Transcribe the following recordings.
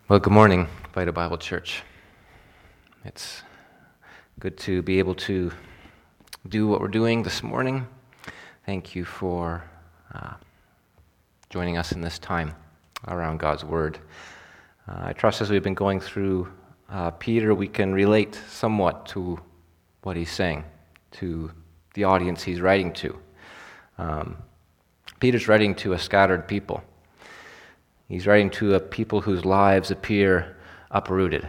Well, good morning, Vita Bible Church. It's good to be able to do what we're doing this morning. Thank you for joining us in this time around God's Word. I trust as we've been going through Peter, we can relate somewhat to what he's saying, to the audience he's writing to. Peter's writing to a scattered people. He's writing to a people whose lives appear uprooted.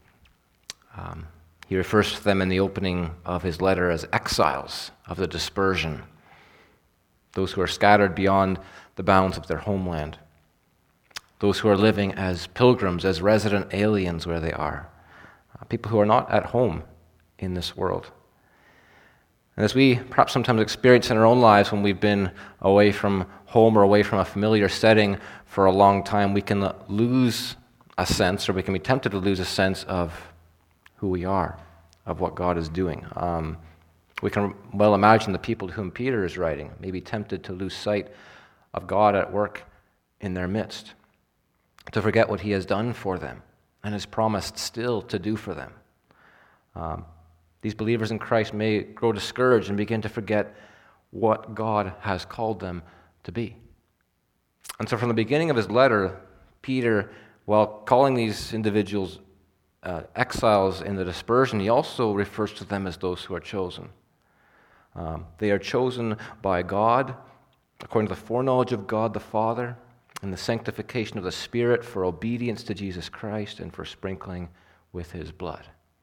He refers to them in the opening of his letter as exiles of the dispersion, those who are scattered beyond the bounds of their homeland, those who are living as pilgrims, as resident aliens where they are, people who are not at home in this world. And as we perhaps sometimes experience in our own lives when we've been away from home or away from a familiar setting for a long time, we can lose a sense, or we can be tempted to lose a sense of who we are, of what God is doing. We can well imagine the people to whom Peter is writing may be tempted to lose sight of God at work in their midst, to forget what he has done for them and has promised still to do for them. These believers in Christ may grow discouraged and begin to forget what God has called them to be. And so from the beginning of his letter, Peter, while calling these individuals exiles in the dispersion, he also refers to them as those who are chosen. They are chosen by God, according to the foreknowledge of God the Father, and the sanctification of the Spirit for obedience to Jesus Christ and for sprinkling with his blood.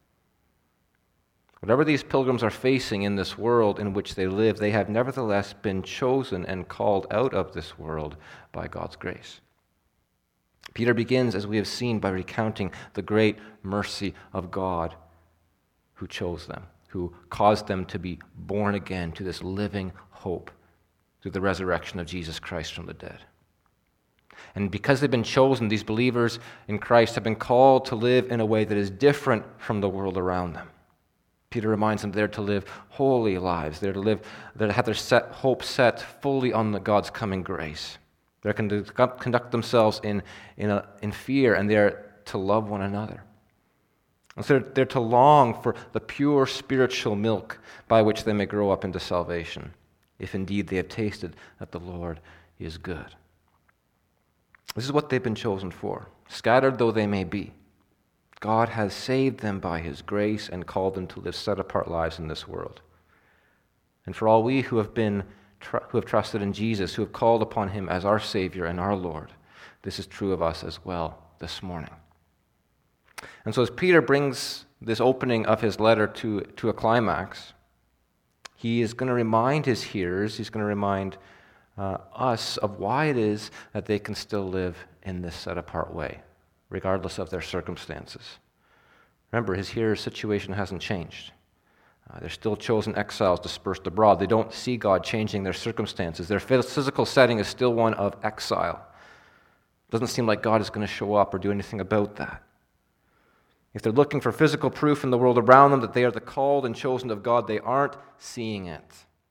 Whatever these pilgrims are facing in this world in which they live, they have nevertheless been chosen and called out of this world by God's grace. Peter begins, as we have seen, by recounting the great mercy of God who chose them, who caused them to be born again to this living hope through the resurrection of Jesus Christ from the dead. And because they've been chosen, these believers in Christ have been called to live in a way that is different from the world around them. Peter reminds them they're to live holy lives. They're to have their hope set fully on God's coming grace. They're to conduct themselves in fear, and they're to love one another. And so they're to long for the pure spiritual milk by which they may grow up into salvation, if indeed they have tasted that the Lord is good. This is what they've been chosen for, scattered though they may be. God has saved them by his grace and called them to live set-apart lives in this world. And for all we who have trusted in Jesus, who have called upon him as our Savior and our Lord, this is true of us as well this morning. And so as Peter brings this opening of his letter to a climax, he is going to remind his hearers, he's going to remind us of why it is that they can still live in this set-apart way, regardless of their circumstances. Remember, his hearers' situation hasn't changed. They're still chosen exiles dispersed abroad. They don't see God changing their circumstances. Their physical setting is still one of exile. It doesn't seem like God is going to show up or do anything about that. If they're looking for physical proof in the world around them that they are the called and chosen of God, they aren't seeing it.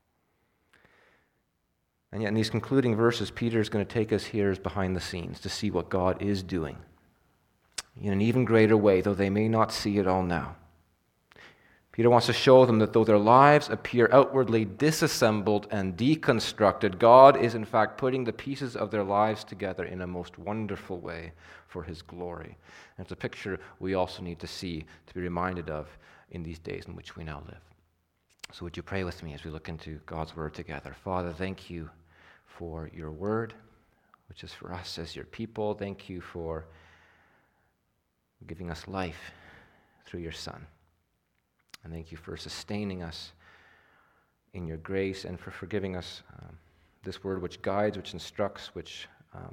And yet in these concluding verses, Peter is going to take us hearers behind the scenes to see what God is doing in an even greater way, though they may not see it all now. Peter wants to show them that though their lives appear outwardly disassembled and deconstructed, God is in fact putting the pieces of their lives together in a most wonderful way for his glory. And it's a picture we also need to see, to be reminded of in these days in which we now live. So would you pray with me as we look into God's word together? Father, thank you for your word, which is for us as your people. Thank you for giving us life through your Son. And thank you for sustaining us in your grace and for forgiving us this word which guides, which instructs, which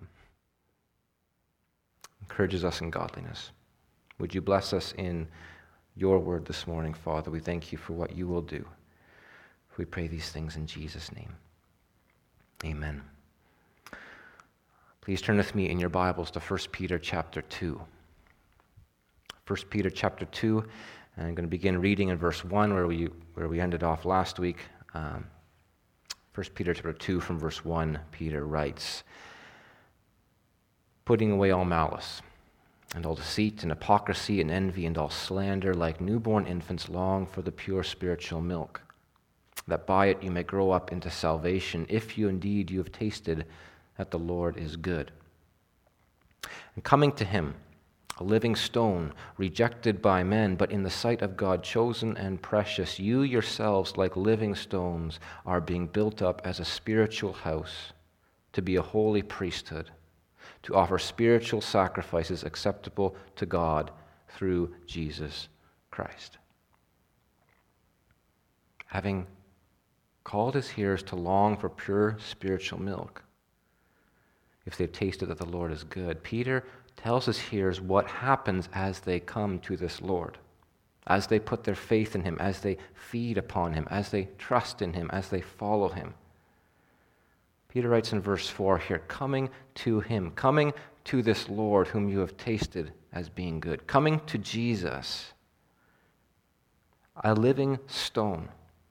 encourages us in godliness. Would you bless us in your word this morning, Father? We thank you for what you will do. We pray these things in Jesus' name. Amen. Please turn with me in your Bibles to 1 Peter chapter 2. 1 Peter chapter 2, and I'm going to begin reading in verse 1 where we ended off last week. 1 Peter chapter 2 from verse 1, Peter writes, "Putting away all malice And all deceit and hypocrisy and envy and all slander, like newborn infants, long for the pure spiritual milk, that by it you may grow up into salvation, if you have tasted that the Lord is good. And coming to him, a living stone, rejected by men, but in the sight of God chosen and precious, you yourselves, like living stones, are being built up as a spiritual house, to be a holy priesthood, to offer spiritual sacrifices acceptable to God through Jesus Christ. Having called his hearers to long for pure spiritual milk, if they've tasted that the Lord is good, Peter tells his hearers what happens as they come to this Lord, as they put their faith in him, as they feed upon him, as they trust in him, as they follow him. Peter writes in verse 4 here, coming to him, coming to this Lord whom you have tasted as being good, coming to Jesus, a living stone.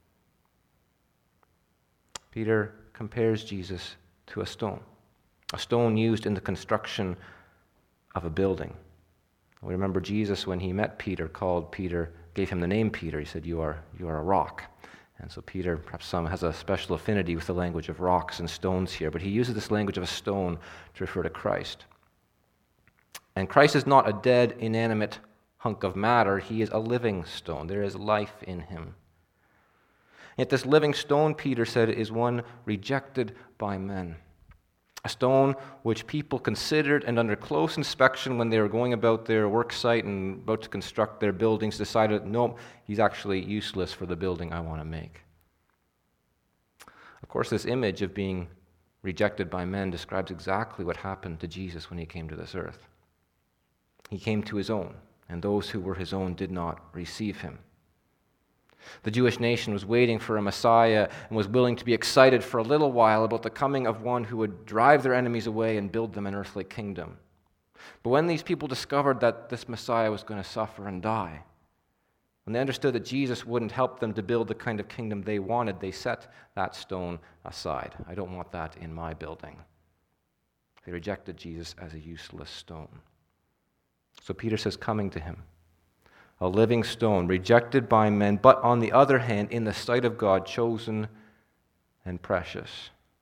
Peter compares Jesus to a stone used in the construction of a building. We remember Jesus, when he met Peter, gave him the name Peter. He said, you are a rock. And so Peter, perhaps some, has a special affinity with the language of rocks and stones here, but he uses this language of a stone to refer to Christ. And Christ is not a dead, inanimate hunk of matter. He is a living stone. There is life in him. Yet this living stone, Peter said, is one rejected by men. A stone which people considered and under close inspection when they were going about their work site and about to construct their buildings decided, no, he's actually useless for the building I want to make. Of course, this image of being rejected by men describes exactly what happened to Jesus when he came to this earth. He came to his own, and those who were his own did not receive him. The Jewish nation was waiting for a Messiah and was willing to be excited for a little while about the coming of one who would drive their enemies away and build them an earthly kingdom. But when these people discovered that this Messiah was going to suffer and die, when they understood that Jesus wouldn't help them to build the kind of kingdom they wanted, they set that stone aside. I don't want that in my building. They rejected Jesus as a useless stone. So Peter says, coming to him, a living stone, rejected by men, but on the other hand, in the sight of God, chosen and precious.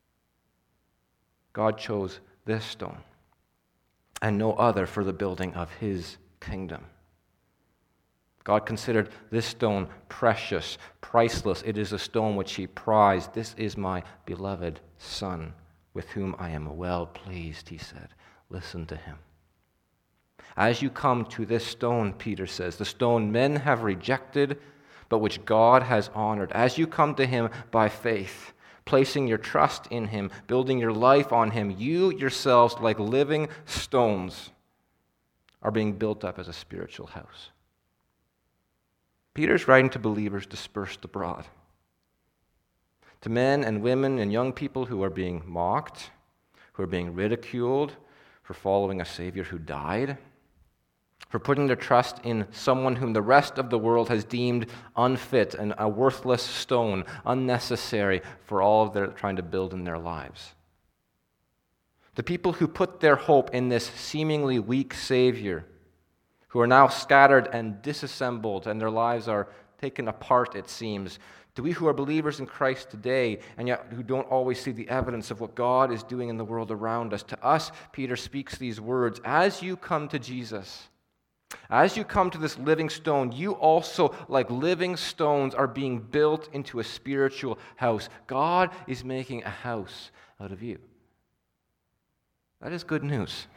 God chose this stone and no other for the building of his kingdom. God considered this stone precious, priceless. It is a stone which he prized. This is my beloved Son, with whom I am well pleased, he said. Listen to him. As you come to this stone, Peter says, the stone men have rejected, but which God has honored. As you come to him by faith, placing your trust in him, building your life on him, you yourselves, like living stones, are being built up as a spiritual house. Peter's writing to believers dispersed abroad, to men and women and young people who are being mocked, who are being ridiculed for following a Savior who died, for putting their trust in someone whom the rest of the world has deemed unfit and a worthless stone, unnecessary for all they're trying to build in their lives. The people who put their hope in this seemingly weak Savior, who are now scattered and disassembled, and their lives are taken apart, it seems. To we who are believers in Christ today, and yet who don't always see the evidence of what God is doing in the world around us, to us, Peter speaks these words, as you come to Jesus, as you come to this living stone, you also, like living stones, are being built into a spiritual house. God is making a house out of you. That is good news.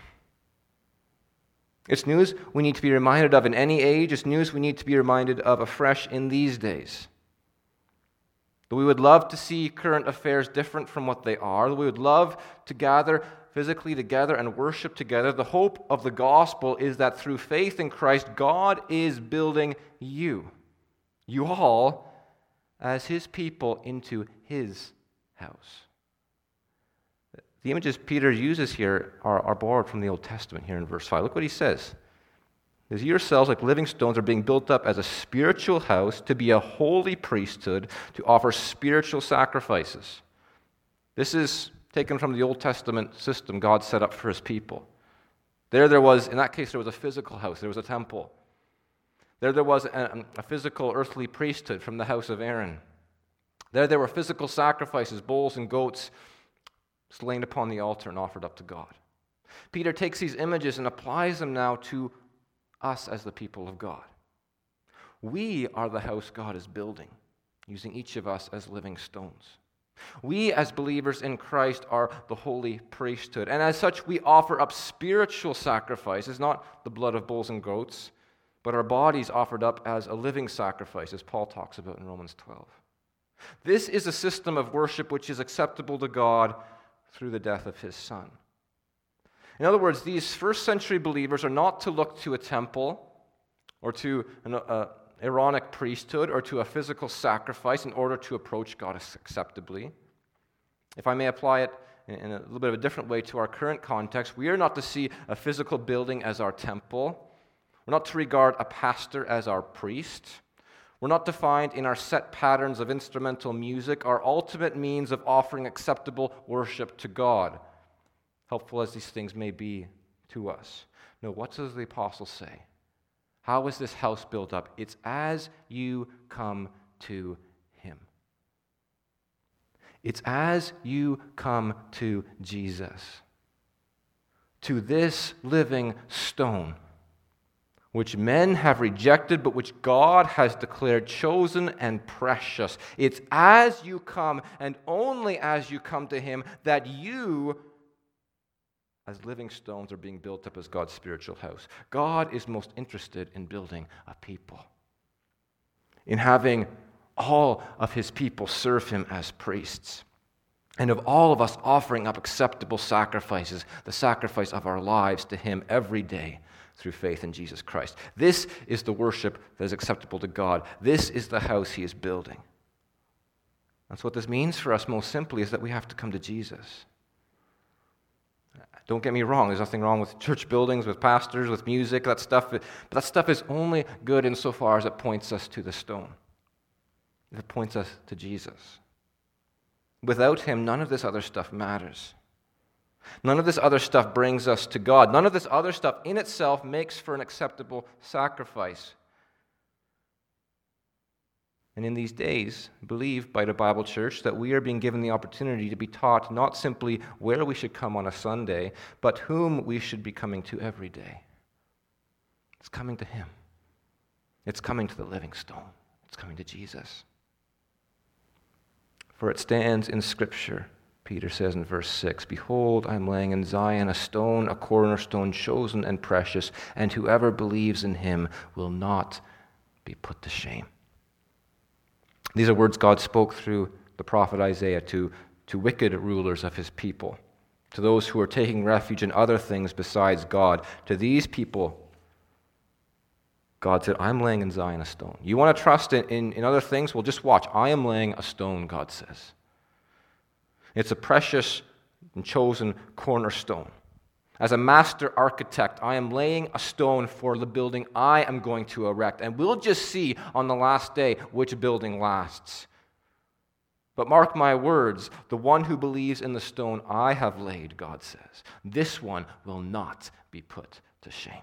It's news we need to be reminded of in any age. It's news we need to be reminded of afresh in these days. Though we would love to see current affairs different from what they are, though we would love to gather physically together and worship together, the hope of the gospel is that through faith in Christ, God is building you all, as his people into his house. The images Peter uses here are borrowed from the Old Testament here in verse 5. Look what he says. As yourselves, like living stones, are being built up as a spiritual house to be a holy priesthood, to offer spiritual sacrifices. This is taken from the Old Testament system God set up for his people. There was, in that case, there was a physical house. There was a temple. There was a physical earthly priesthood from the house of Aaron. There were physical sacrifices, bulls and goats slain upon the altar and offered up to God. Peter takes these images and applies them now to us as the people of God. We are the house God is building, using each of us as living stones. We, as believers in Christ, are the holy priesthood. And as such, we offer up spiritual sacrifices, not the blood of bulls and goats, but our bodies offered up as a living sacrifice, as Paul talks about in Romans 12. This is a system of worship which is acceptable to God through the death of his Son. In other words, these first century believers are not to look to a temple or to an Aaronic priesthood or to a physical sacrifice in order to approach God acceptably. If I may apply it in a little bit of a different way to our current context, we are not to see a physical building as our temple. We're not to regard a pastor as our priest. We're not to find in our set patterns of instrumental music our ultimate means of offering acceptable worship to God, helpful as these things may be to us. No, what does the apostle say? How is this house built up? It's as you come to him. It's as you come to Jesus, to this living stone, which men have rejected, but which God has declared chosen and precious. It's as you come, and only as you come to him, that you, as living stones, are being built up as God's spiritual house. God is most interested in building a people, in having all of his people serve him as priests, and of all of us offering up acceptable sacrifices, the sacrifice of our lives to him every day through faith in Jesus Christ. This is the worship that is acceptable to God. This is the house he is building. That's what this means for us most simply, is that we have to come to Jesus. Don't get me wrong, there's nothing wrong with church buildings, with pastors, with music, that stuff. But that stuff is only good insofar as it points us to the stone. It points us to Jesus. Without him, none of this other stuff matters. None of this other stuff brings us to God. None of this other stuff in itself makes for an acceptable sacrifice. And in these days, I believe by the Bible Church that we are being given the opportunity to be taught not simply where we should come on a Sunday, but whom we should be coming to every day. It's coming to him. It's coming to the living stone. It's coming to Jesus. For it stands in Scripture, Peter says in verse 6, "Behold, I am laying in Zion a stone, a cornerstone, chosen and precious, and whoever believes in him will not be put to shame." These are words God spoke through the prophet Isaiah to wicked rulers of his people, to those who are taking refuge in other things besides God. To these people, God said, I'm laying in Zion a stone. You want to trust in other things? Well, just watch. I am laying a stone, God says. It's a precious and chosen cornerstone. As a master architect, I am laying a stone for the building I am going to erect. And we'll just see on the last day which building lasts. But mark my words, the one who believes in the stone I have laid, God says, this one will not be put to shame.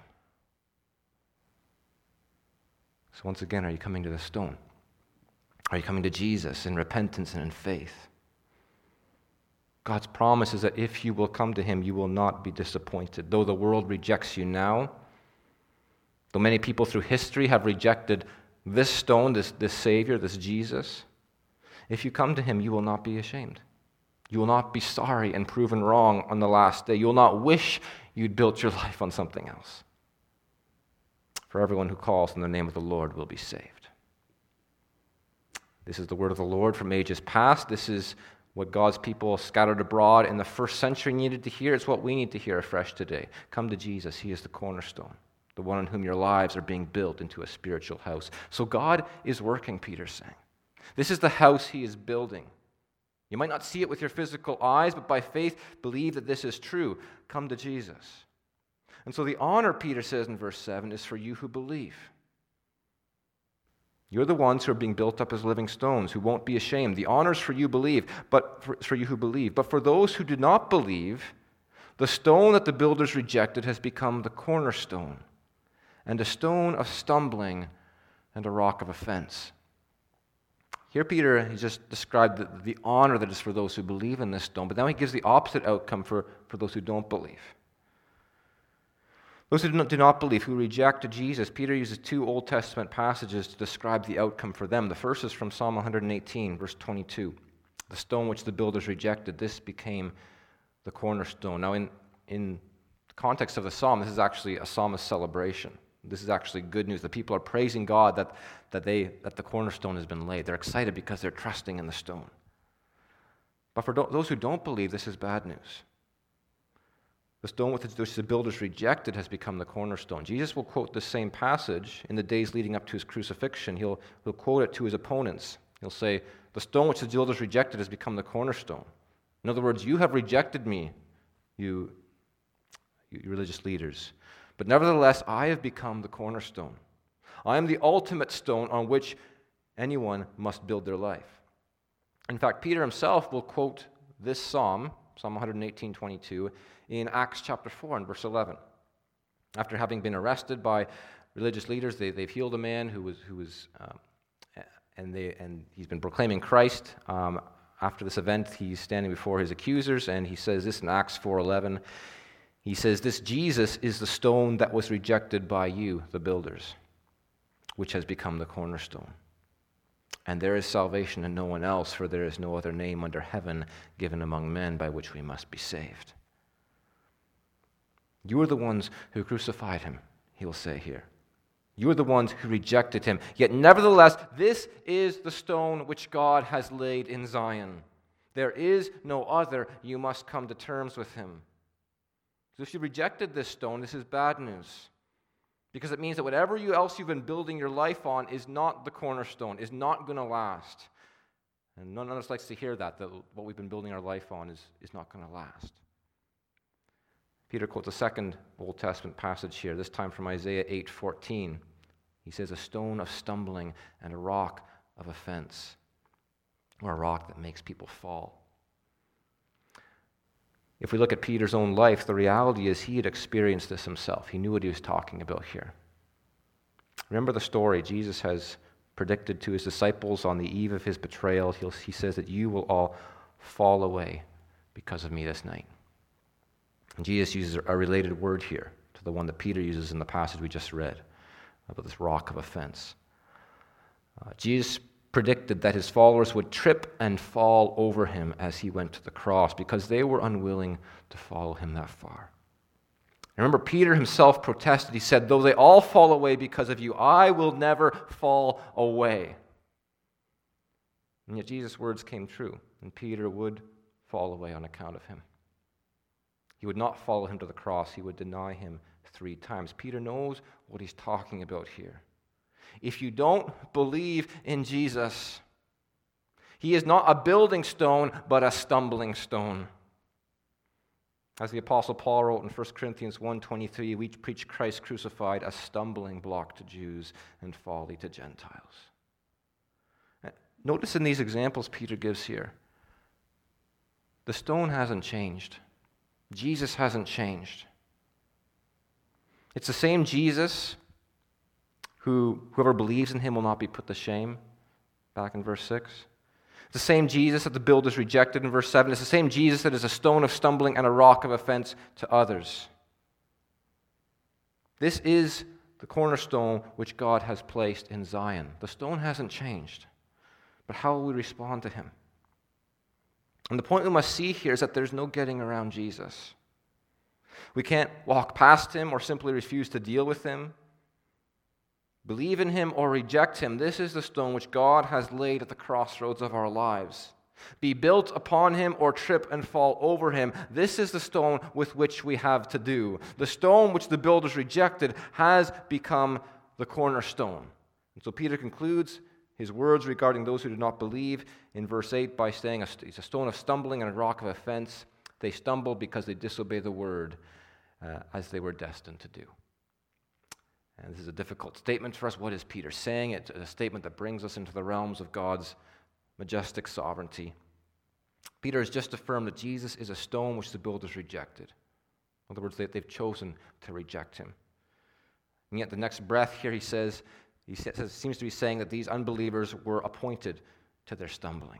So once again, are you coming to the stone? Are you coming to Jesus in repentance and in faith? God's promise is that if you will come to him, you will not be disappointed. Though the world rejects you now, though many people through history have rejected this stone, this Savior, this Jesus, if you come to him, you will not be ashamed. You will not be sorry and proven wrong on the last day. You will not wish you'd built your life on something else. For everyone who calls in the name of the Lord will be saved. This is the word of the Lord from ages past. This is what God's people scattered abroad in the first century needed to hear. It's what we need to hear afresh today. Come to Jesus. He is the cornerstone, the one on whom your lives are being built into a spiritual house. So God is working, Peter's saying. This is the house he is building. You might not see it with your physical eyes, but by faith, believe that this is true. Come to Jesus. And so the honor, Peter says in verse 7, is for you who believe. You're the ones who are being built up as living stones, who won't be ashamed. The honor is for you who believe. But for those who do not believe, The stone that the builders rejected has become the cornerstone, and a stone of stumbling and a rock of offense. Here Peter has just described the honor that is for those who believe in this stone, but now he gives the opposite outcome for those who don't believe. Those who do not believe, who reject Jesus, Peter uses two Old Testament passages to describe the outcome for them. The first is from Psalm 118, verse 22. The stone which the builders rejected, this became the cornerstone. Now, in the context of the psalm, this is actually a psalm of celebration. This is actually good news. The people are praising God that the cornerstone has been laid. They're excited because they're trusting in the stone. But for those who don't believe, this is bad news. The stone which the builders rejected has become the cornerstone. Jesus will quote the same passage in the days leading up to his crucifixion. He'll quote it to his opponents. He'll say, "The stone which the builders rejected has become the cornerstone." In other words, you have rejected me, you religious leaders. But nevertheless, I have become the cornerstone. I am the ultimate stone on which anyone must build their life. In fact, Peter himself will quote this psalm, Psalm 118:22, in Acts chapter 4 and verse 11. After having been arrested by religious leaders, they've healed a man and he's been proclaiming Christ. After this event, he's standing before his accusers, and he says this in Acts 4:11. He says, "This Jesus is the stone that was rejected by you, the builders, which has become the cornerstone. And there is salvation in no one else, for there is no other name under heaven given among men by which we must be saved." You are the ones who crucified him, he will say here. You are the ones who rejected him. Yet nevertheless, this is the stone which God has laid in Zion. There is no other. You must come to terms with him. So if you rejected this stone, this is bad news. Because it means that whatever else you've been building your life on is not the cornerstone, is not going to last. And none of us likes to hear that what we've been building our life on is not going to last. Peter quotes a second Old Testament passage here, this time from Isaiah 8:14. He says, "A stone of stumbling and a rock of offense," or a rock that makes people fall. If we look at Peter's own life, the reality is he had experienced this himself. He knew what he was talking about here. Remember the story. Jesus has predicted to his disciples on the eve of his betrayal, he says that you will all fall away because of me this night. And Jesus uses a related word here to the one that Peter uses in the passage we just read about this rock of offense. Jesus predicted that his followers would trip and fall over him as he went to the cross because they were unwilling to follow him that far. Remember, Peter himself protested. He said, "Though they all fall away because of you, I will never fall away." And yet Jesus' words came true, and Peter would fall away on account of him. He would not follow him to the cross. He would deny him 3 times. Peter knows what he's talking about here. If you don't believe in Jesus, he is not a building stone, but a stumbling stone. As the Apostle Paul wrote in 1 Corinthians 1:23, we preach Christ crucified, a stumbling block to Jews and folly to Gentiles. Notice in these examples Peter gives here, the stone hasn't changed. Jesus hasn't changed. It's the same Jesus whoever believes in him will not be put to shame, back in verse 6. It's the same Jesus that the builders rejected in verse 7. It's the same Jesus that is a stone of stumbling and a rock of offense to others. This is the cornerstone which God has placed in Zion. The stone hasn't changed, but how will we respond to him? And the point we must see here is that there's no getting around Jesus. We can't walk past him or simply refuse to deal with him. Believe in him or reject him. This is the stone which God has laid at the crossroads of our lives. Be built upon him or trip and fall over him. This is the stone with which we have to do. The stone which the builders rejected has become the cornerstone. And so Peter concludes his words regarding those who do not believe in verse 8 by saying it's a stone of stumbling and a rock of offense. They stumble because they disobey the word as they were destined to do. And this is a difficult statement for us. What is Peter saying? It's a statement that brings us into the realms of God's majestic sovereignty. Peter has just affirmed that Jesus is a stone which the builders rejected. In other words, they've chosen to reject him. And yet the next breath here he seems to be saying that these unbelievers were appointed to their stumbling.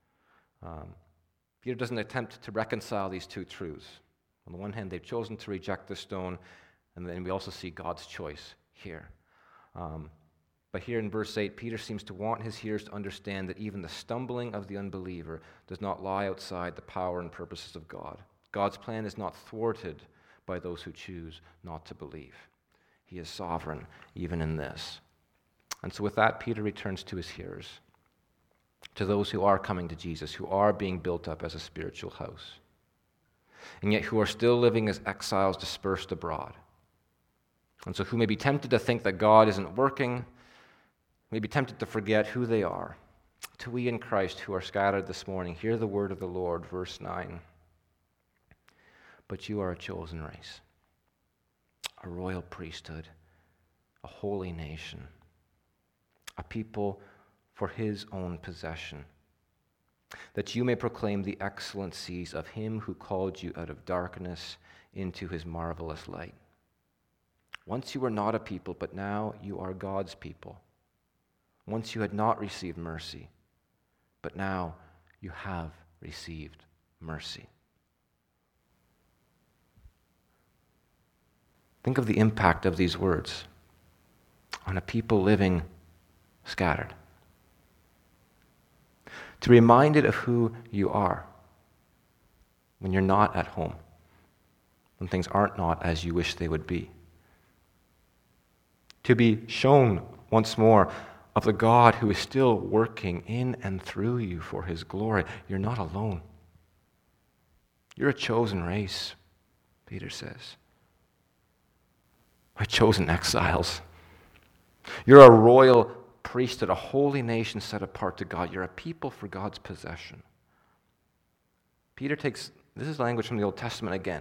Peter doesn't attempt to reconcile these two truths. On the one hand, they've chosen to reject the stone, and then we also see God's choice here. But here in verse 8, Peter seems to want his hearers to understand that even the stumbling of the unbeliever does not lie outside the power and purposes of God. God's plan is not thwarted by those who choose not to believe. He is sovereign even in this. And so with that, Peter returns to his hearers, to those who are coming to Jesus, who are being built up as a spiritual house, and yet who are still living as exiles dispersed abroad. And so who may be tempted to think that God isn't working, may be tempted to forget who they are. To we in Christ who are scattered this morning, hear the word of the Lord, verse 9. But you are a chosen race, a royal priesthood, a holy nation, a people for his own possession, that you may proclaim the excellencies of him who called you out of darkness into his marvelous light. Once you were not a people, but now you are God's people. Once you had not received mercy, but now you have received mercy. Think of the impact of these words on a people living scattered. To be reminded of who you are when you're not at home, when things aren't not as you wish they would be. To be shown once more of the God who is still working in and through you for his glory. You're not alone. You're a chosen race, Peter says. A chosen exiles. You're a royal priesthood, a holy nation set apart to God. You're a people for God's possession. Peter takes, this is language from the Old Testament again.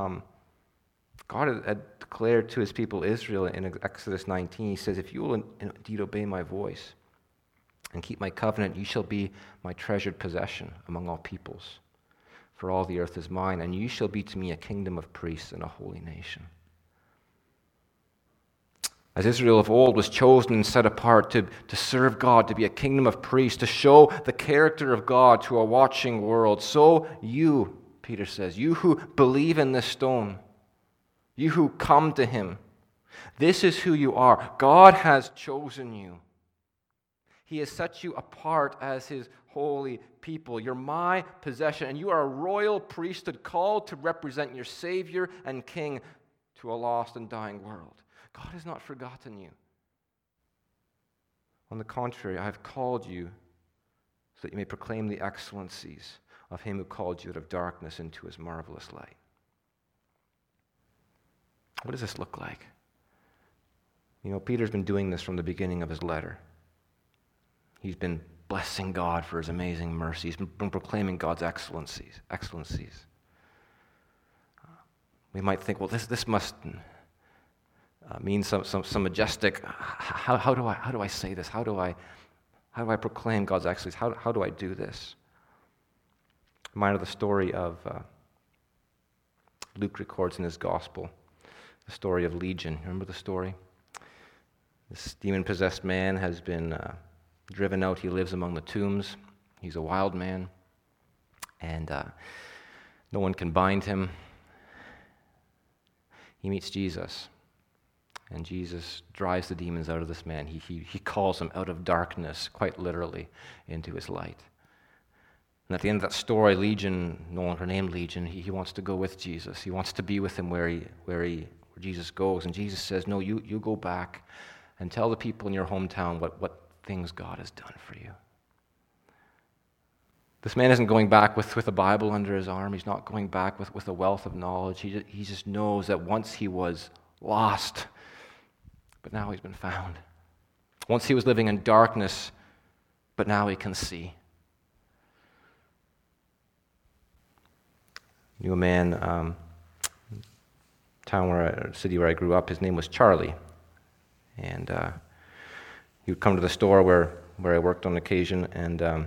God had declared to his people Israel in Exodus 19, he says, if you will indeed obey my voice and keep my covenant, you shall be my treasured possession among all peoples. For all the earth is mine, and you shall be to me a kingdom of priests and a holy nation. As Israel of old was chosen and set apart to serve God, to be a kingdom of priests, to show the character of God to a watching world, so you, Peter says, you who believe in this stone, you who come to him, this is who you are. God has chosen you. He has set you apart as his holy people. You're my possession, and you are a royal priesthood called to represent your Savior and King to a lost and dying world. God has not forgotten you. On the contrary, I have called you so that you may proclaim the excellencies of him who called you out of darkness into his marvelous light. What does this look like? You know, Peter's been doing this from the beginning of his letter. He's been blessing God for his amazing mercy. He's been proclaiming God's excellencies. We might think, well, this must mean some majestic. How do I say this? How do I proclaim God's excellencies? How do I do this? I'm reminded of the story of Luke records in his gospel. The story of Legion. Remember the story? This demon-possessed man has been driven out. He lives among the tombs. He's a wild man, and no one can bind him. He meets Jesus, and Jesus drives the demons out of this man. He calls him out of darkness, quite literally, into his light. And at the end of that story, Legion, no longer named Legion, he wants to go with Jesus. He wants to be with him where Jesus goes. And Jesus says, no, you go back and tell the people in your hometown what things God has done for you. This man isn't going back with a Bible under his arm. He's not going back with a wealth of knowledge. He just knows that once he was lost, but now he's been found. Once he was living in darkness, but now he can see. Knew a man, city where I grew up. His name was Charlie, and he would come to the store where I worked on occasion, and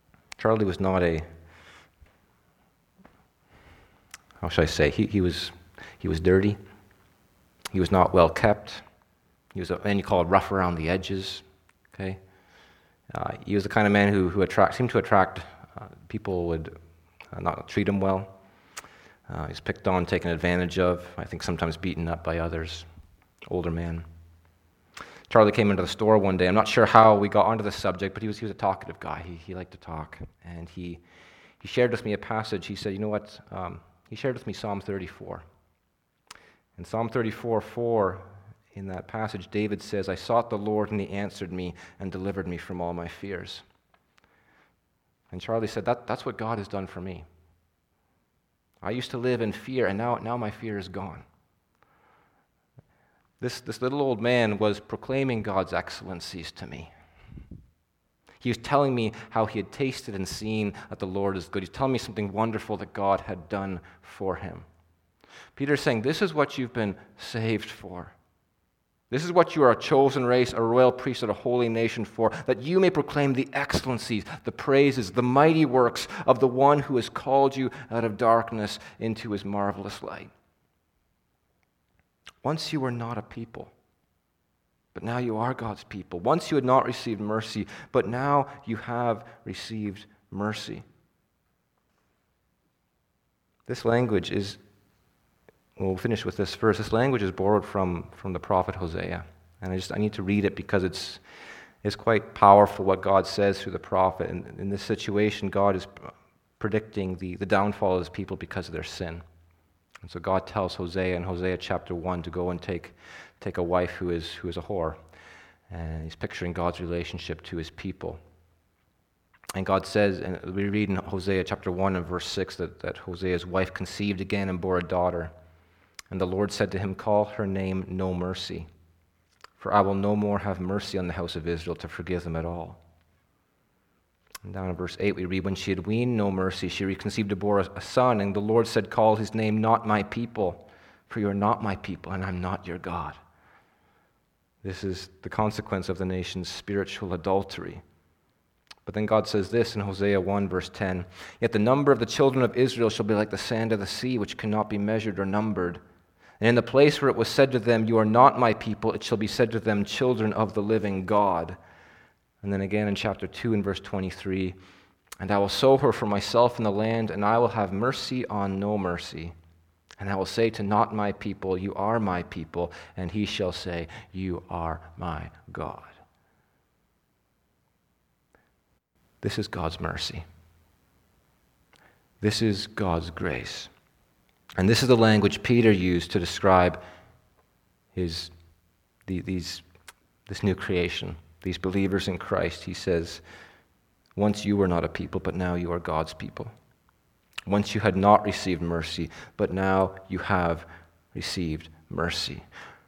Charlie was not how should I say? He was He was dirty. He was not well kept. He was a man you call rough around the edges. Okay, he was the kind of man who seemed to attract people would not treat him well. He's picked on, taken advantage of. I think sometimes beaten up by others. Older man. Charlie came into the store one day. I'm not sure how we got onto the subject, but he was a talkative guy. He liked to talk, and he shared with me a passage. He said, "You know what?" He shared with me Psalm 34. In Psalm 34:4, in that passage, David says, "I sought the Lord, and He answered me and delivered me from all my fears." And Charlie said, that's what God has done for me. I used to live in fear, and now my fear is gone. This little old man was proclaiming God's excellencies to me. He was telling me how he had tasted and seen that the Lord is good. He's telling me something wonderful that God had done for him. Peter's saying, this is what you've been saved for. This is what you are a chosen race, a royal priesthood, a holy nation for, that you may proclaim the excellencies, the praises, the mighty works of the one who has called you out of darkness into his marvelous light. Once you were not a people, but now you are God's people. Once you had not received mercy, but now you have received mercy. This language is, we'll finish with this verse. This language is borrowed from the prophet Hosea. And I need to read it because it's quite powerful what God says through the prophet. And in this situation, God is predicting the downfall of his people because of their sin. And so God tells Hosea in Hosea chapter 1 to go and take a wife who is a whore. And he's picturing God's relationship to his people. And God says, and we read in Hosea chapter 1 and verse 6 that Hosea's wife conceived again and bore a daughter. And the Lord said to him, "Call her name No Mercy, for I will no more have mercy on the house of Israel to forgive them at all." And down in verse 8 we read, "When she had weaned no mercy, she conceived and bore a son, and the Lord said, Call his name Not My People, for you are not my people, and I'm not your God." This is the consequence of the nation's spiritual adultery. But then God says this in Hosea 1 verse 10, "Yet the number of the children of Israel shall be like the sand of the sea, which cannot be measured or numbered. And in the place where it was said to them, You are not my people, it shall be said to them, Children of the living God." And then again in chapter 2 and verse 23, "And I will sow her for myself in the land, and I will have mercy on no mercy. And I will say to not my people, You are my people, and he shall say, You are my God." This is God's mercy. This is God's grace. And this is the language Peter used to describe this new creation, these believers in Christ. He says, "Once you were not a people, but now you are God's people. Once you had not received mercy, but now you have received mercy."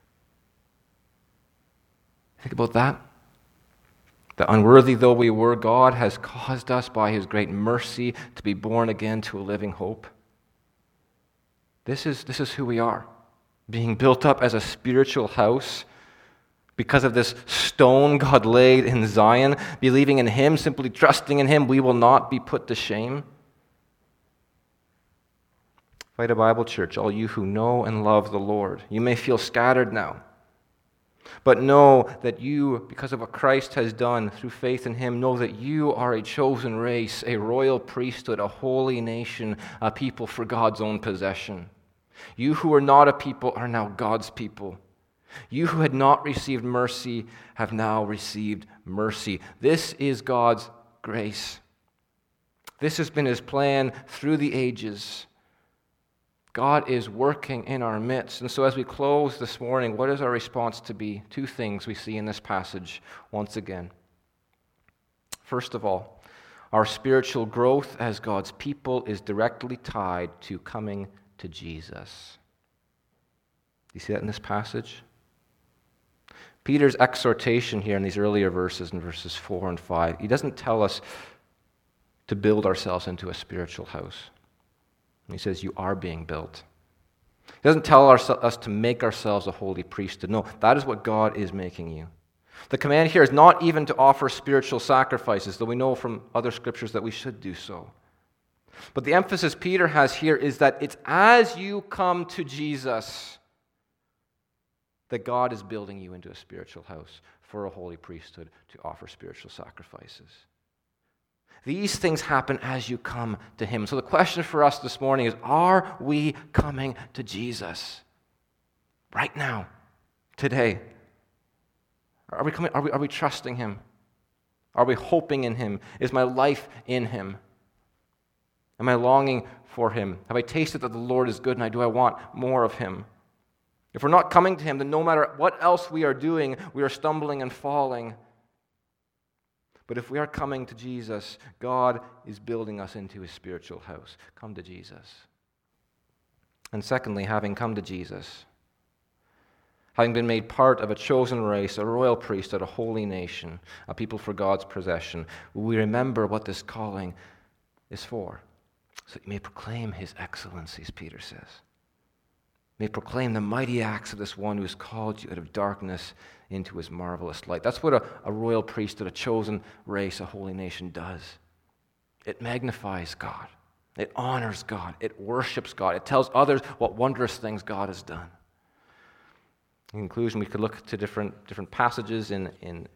Think about that. That unworthy though we were, God has caused us by his great mercy to be born again to a living hope. This is who we are, being built up as a spiritual house because of this stone God laid in Zion, believing in him, simply trusting in him, we will not be put to shame. Fight a Bible Church, all you who know and love the Lord. You may feel scattered now, but know that you, because of what Christ has done through faith in him, know that you are a chosen race, a royal priesthood, a holy nation, a people for God's own possession. You who are not a people are now God's people. You who had not received mercy have now received mercy. This is God's grace. This has been his plan through the ages. God is working in our midst. And so as we close this morning, what is our response to be? Two things we see in this passage once again. First of all, our spiritual growth as God's people is directly tied to coming to Jesus. Do you see that in this passage? Peter's exhortation here in these earlier verses, in verses 4 and 5, he doesn't tell us to build ourselves into a spiritual house. He says, you are being built. He doesn't tell us to make ourselves a holy priesthood. No, that is what God is making you. The command here is not even to offer spiritual sacrifices, though we know from other scriptures that we should do so. But the emphasis Peter has here is that it's as you come to Jesus that God is building you into a spiritual house for a holy priesthood to offer spiritual sacrifices. These things happen as you come to Him. So the question for us this morning is, are we coming to Jesus right now, today? Are we trusting Him? Are we hoping in Him? Is my life in Him? Am I longing for Him? Have I tasted that the Lord is good, and do I want more of Him? If we're not coming to Him, then no matter what else we are doing, we are stumbling and falling. But if we are coming to Jesus, God is building us into His spiritual house. Come to Jesus. And secondly, having come to Jesus, having been made part of a chosen race, a royal priesthood, a holy nation, a people for God's possession, we remember what this calling is for, so that you may proclaim His excellencies, Peter says. May proclaim the mighty acts of this one who has called you out of darkness into His marvelous light. That's what a royal priesthood, a chosen race, a holy nation does. It magnifies God. It honors God. It worships God. It tells others what wondrous things God has done. In conclusion, we could look to different passages in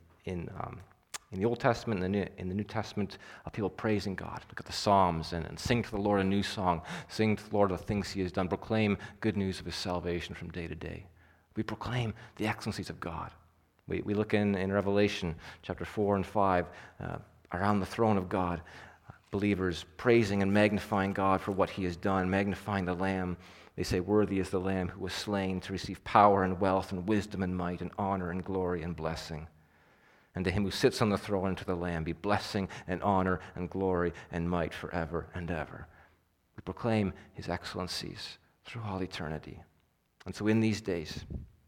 the Old Testament and in the New Testament of people praising God. Look at the Psalms and sing to the Lord a new song. Sing to the Lord the things He has done. Proclaim good news of His salvation from day to day. We proclaim the excellencies of God. We look in Revelation chapter 4 and 5 around the throne of God, believers praising and magnifying God for what He has done, magnifying the Lamb. They say, "Worthy is the Lamb who was slain to receive power and wealth and wisdom and might and honor and glory and blessing. And to Him who sits on the throne and to the Lamb be blessing and honor and glory and might forever and ever." We proclaim His excellencies through all eternity. And so in these days,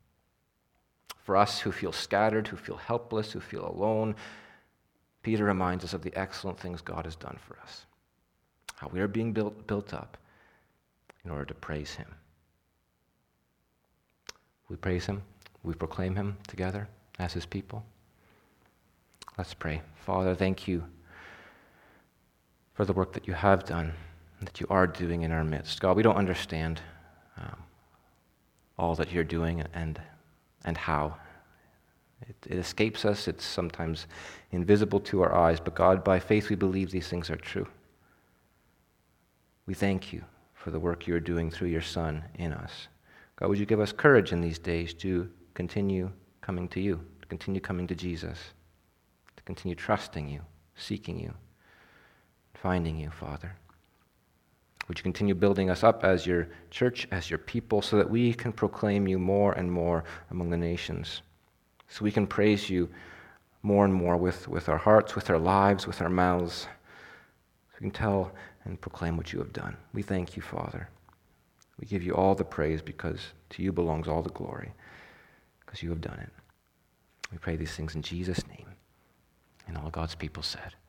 for us who feel scattered, who feel helpless, who feel alone, Peter reminds us of the excellent things God has done for us, how we are being built up in order to praise Him. We praise Him, we proclaim Him together as His people. Let's pray. Father, thank You for the work that You have done and that You are doing in our midst. God, we don't understand all that You're doing and how. It escapes us. It's sometimes invisible to our eyes, but God, by faith we believe these things are true. We thank You for the work You're doing through Your Son in us. God, would You give us courage in these days to continue coming to You, to continue coming to Jesus, to continue trusting You, seeking You, finding You, Father. Would You continue building us up as Your church, as Your people, so that we can proclaim You more and more among the nations, so we can praise You more and more with our hearts, with our lives, with our mouths, so we can tell and proclaim what You have done. We thank You, Father. We give You all the praise because to You belongs all the glory, because You have done it. We pray these things in Jesus' name. And all God's people said,